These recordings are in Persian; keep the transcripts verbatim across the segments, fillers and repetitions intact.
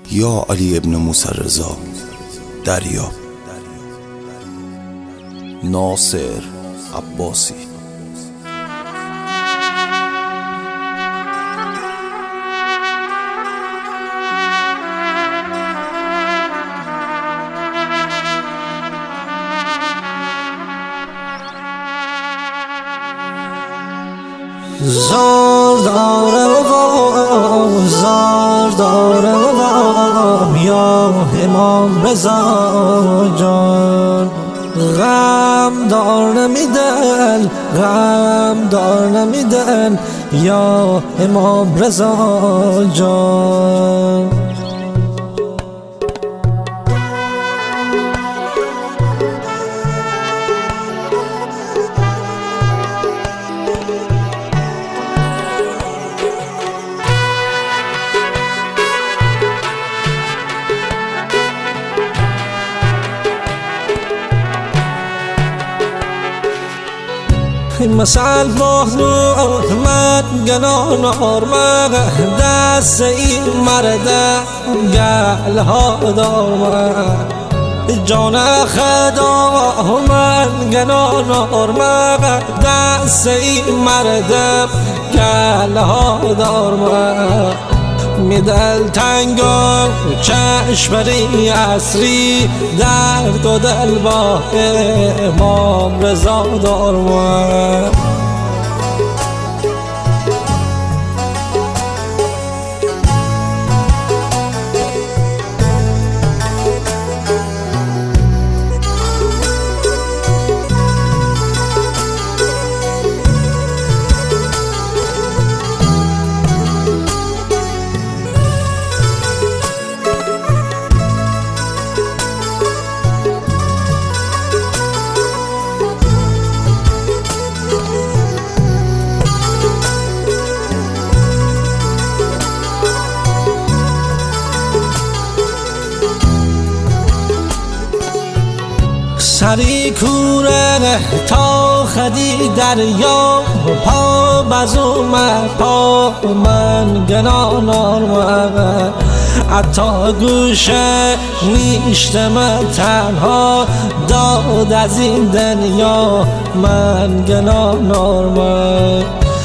یا علی ابن موسی رضا دریاب. ناصر عباسی. زار داره و زار داره و یا امام رضا جان، غم دار نمیدن غم دار نمیدن یا امام رضا جان. مثل بخور من گنان آرمه دست این مرده گل ها دارمه جان خدا من گنان آرمه دست این مرده گل ها دارمه می دل تنگا چشم بری عصری درد و دل با امام رضا دارم. سری کوره تا خدی دریا پا بزوم پا من گنان آرمه حتی گوشه نیشتم تنها داد از این دنیا من گنان آرمه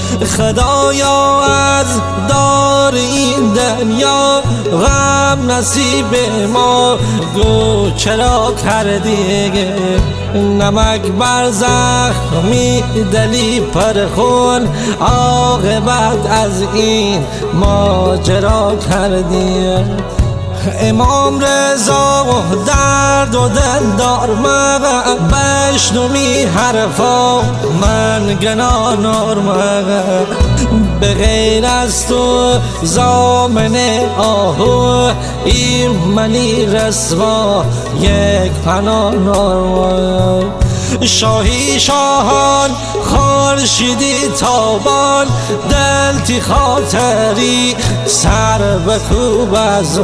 خدایا از دار این دنیا غم نصیب ما گو چرا کردی نمک بر زخمی دلی پر خون عاقبت از این ماجرا کردی. امام رضا درد و دل دارمه بشنومی حرفا من گنان آرمه به غیر از تو زامن آهو ایمنی رسوا یک پناه آرمه شاهی شاهان خورشیدی تابان دلتی خاطری سر بکوب از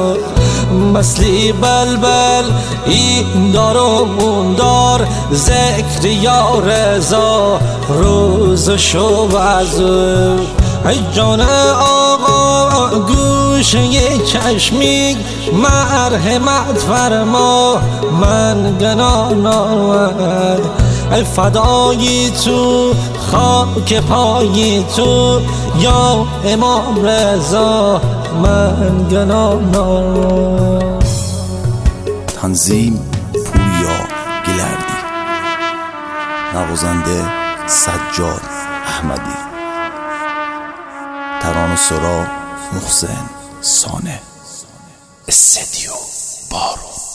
مثلی بلبل این دار و اون دار ذکر یا رضا روز شو از ای جان آقا گوشه چشمی مرحمت فرما من گناه آمد ای فدای تو خاک پای تو یا امام رضا من گناه آمد. تنظیم پوریا گلردی. نوازنده سجاد احمدی. ترانه سرا محسن سانه. استدیو بارو.